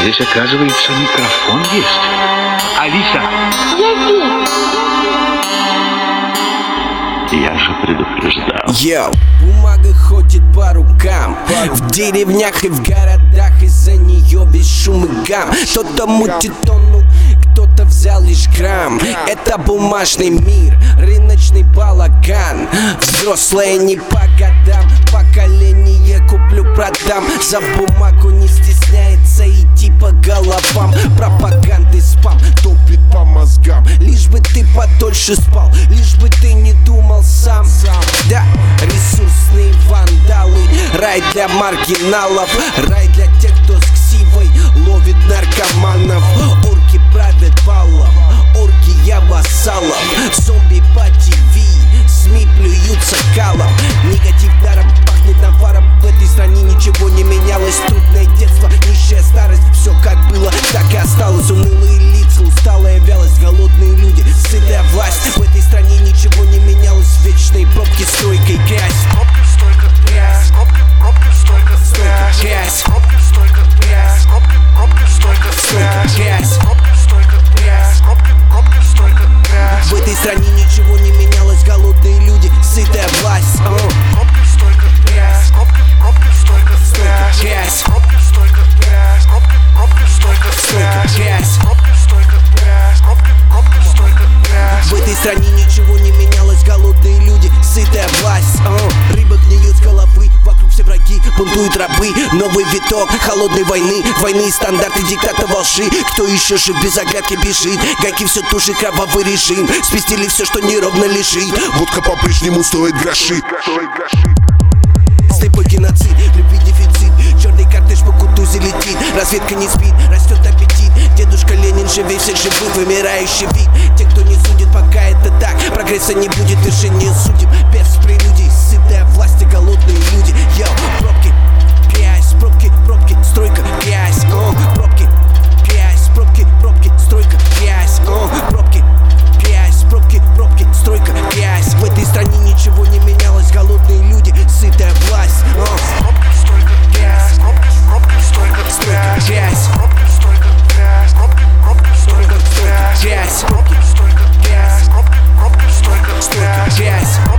Здесь, оказывается, микрофон есть. Алиса! Я здесь. Я же предупреждал. Йоу, бумага ходит по рукам, в деревнях и в городах, из-за нее без шума и гам. Кто-то мутит тонну, кто-то взял лишь грамм. Это бумажный мир, рыночный балаган. Взрослые не по годам, поколение куплю-продам. За бумагу не стесняется идти по головам. Пропаганды спам топит по мозгам. Лишь бы ты подольше спал, лишь бы ты не думал сам. Да, ресурсные вандалы, рай для маргиналов, рай для тех, кто с ксивой ловит наркоманов. Орки правят балом, оргия вассалов, зомби по ТВ, СМИ плюются калом. Негатив даром пахнет наваром, в этой стране ничего не менялось. Трудное детство, нищая старость, все как было, так и осталось. Унылые лица, усталая вялость, голодные люди, сытая власть. В этой стране ничего не менялось, вечные пробки, стройка и грязь. Пробка, стойка, грязь. Пробка, стойка, грязь. Грязь. Пробка, стойка, грязь. Пробка, стойка, Грязь. Пробка, стойка, грязь. Пробка, стойка, грязь. В этой стране ничего не менялось, голодные люди, сытая власть. Пробка, стойка, грязь. Пробка, стойка, грязь. Грязь. Пробка, стойка, грязь. Пробка, стойка, грязь. Грязь. Пробка, стойка, грязь. Пробка, стойка, грязь. В этой стране ничего не менялось, голодные люди, сытая власть. Рыба гниет с головы, вокруг все враги, бунтуют рабы. Новый виток холодной войны, войны и стандарты диктата волши. Кто еще жив без оглядки бежит, гайки все туши, кровавый режим. Спестили все, что неровно лежит. Водка по-прежнему стоит гроши. Слепой геноцид, любви дефицит, черный кортеж по Кутузе летит. Разведка не спит, растет аппетит. Дедушка Ленин живей всех живых, вымирающий вид. Те, кто не судит, пока это так, прогресса не будет, вершение судеб без прелюдий. Сытая власть и голодные люди. Йоу, пробки, грязь, пробки, стройка, грязь. Пробки, грязь, пробки, стройка, грязь. Пробки, грязь, пробки, стройка, грязь. В этой стране ничего не менялось, голодные люди, сытая власть. Пробка, стойка, грязь. Пробка, стойка, грязь. Грязь. Пробка, стойка, грязь. Пробка, стойка, грязь. Грязь. Пробка, стойка, грязь. Пробка, стойка, грязь. Грязь.